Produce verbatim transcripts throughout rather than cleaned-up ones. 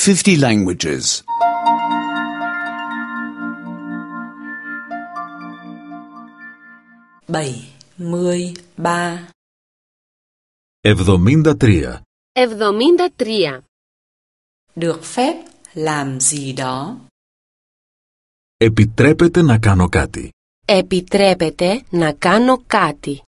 fifty languages. bảy mươi ba. εβδομήντα τρία. εβδομήντα τρία. Được phép làm gì đó. Επιτρέπεται να κάνω κάτι. Επιτρέπεται να κάνω κάτι.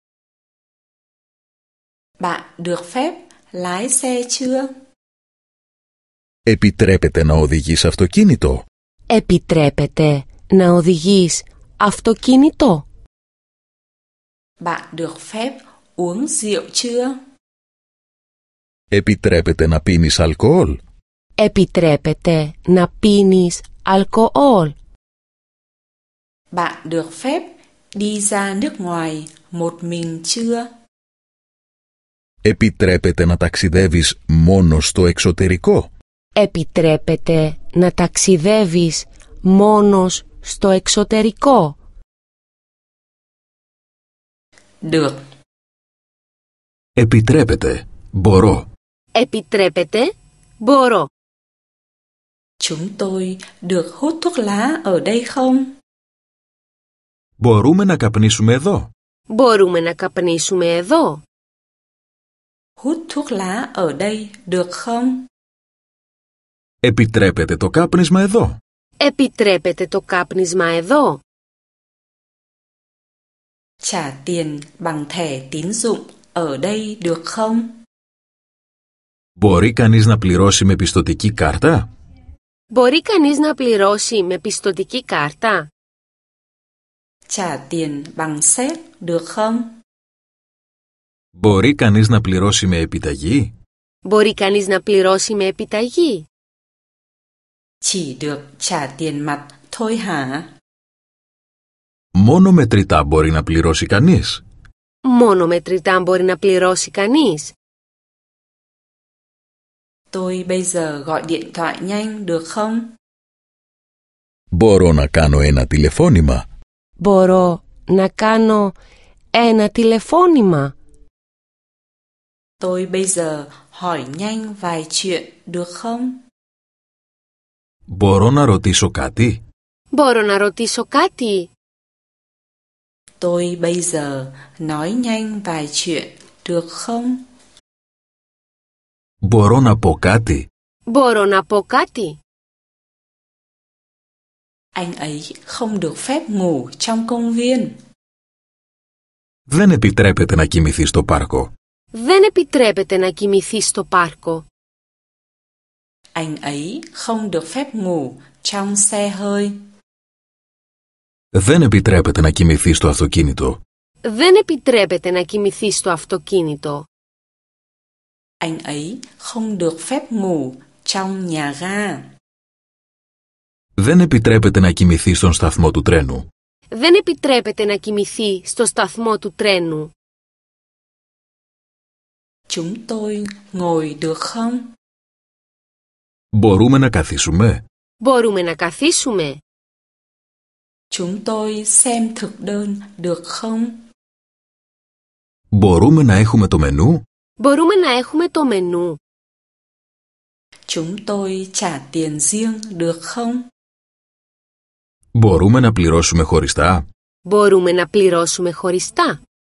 Bạn được phép lái xe chưa? Επιτρέπεται να οδηγείς αυτοκίνητο. Επιτρέπεται να οδηγείς αυτοκίνητο. Bạn được phép uống rượu chưa? Επιτρέπεται να πίνεις αλκοόλ. Επιτρέπεται να πίνεις αλκοόλ. Bạn được phép đi ra nước ngoài một mình chưa? Επιτρέπεται να ταξιδεύεις μόνο στο εξωτερικό. Επιτρέπεται να ταξιδεύεις μόνος στο εξωτερικό. Được. Επιτρέπεται. Μπορώ. Επιτρέπεται. Μπορώ. Chúng tôi được hút thuốc lá ở đây không? Μπορούμε να καπνίσουμε εδώ. Μπορούμε να καπνίσουμε εδώ. Hút thuốc lá ở đây được không? Επιτρέπεται το κάπνισμα εδώ. Επιτρέπεται το κάπνισμα εδώ. Trả tiền bằng thẻ tín dụng ở đây được không? Μπορεί κανείς να πληρώσει με πιστωτική κάρτα? Μπορεί κανείς να πληρώσει με πιστωτική κάρτα? Trả tiền bằng séc được không? Μπορεί κανείς να πληρώσει με επιταγή? Μπορεί κανείς να πληρώσει με επιταγή? Chỉ được trả tiền mặt thôi hả? Μόνο μετρητά μπορεί να πληρώσει κανείς. Μόνο μετρητά μπορεί να πληρώσει κανείς. Tôi bây giờ gọi điện thoại nhanh được không? Μπορώ να κάνω ένα τηλεφώνημα. Μπορώ να κάνω ένα τηλεφώνημα. Tôi bây giờ hỏi nhanh vài chuyện được không? Μπορώ να ρωτήσω κάτι? Μπορώ να ρωτήσω κάτι? Tôi bây giờ nói nhanh vài chuyện được không? Μπορώ να πω κάτι? Μπορώ να πω κάτι? Anh ấy không được phép ngủ trong công viên. Δεν επιτρέπεται να κοιμηθεί στο πάρκο. Δεν επιτρέπεται να κοιμηθεί στο πάρκο. Anh ấy không được phép ngủ trong xe hơi. Δεν επιτρέπεται να κοιμηθεί στο αυτοκίνητο. Δεν επιτρέπεται να κοιμηθεί στο αυτοκίνητο. Anh ấy không được phép ngủ trong nhà ga. Δεν επιτρέπεται να κοιμηθεί στον σταθμό του τρένου. Δεν επιτρέπεται να κοιμηθεί στο σταθμό του τρένου. Chúng tôi ngồi được không? Μπορούμε να καθίσουμε? Μπορούμε να καθίσουμε? Chúng tôi xem thực đơn được không? Μπορούμε να έχουμε το μενού? Μπορούμε να έχουμε το μενού? Chúng tôi trả tiền riêng được không? Μπορούμε να πληρώσουμε χωριστά? Μπορούμε να πληρώσουμε χωριστά?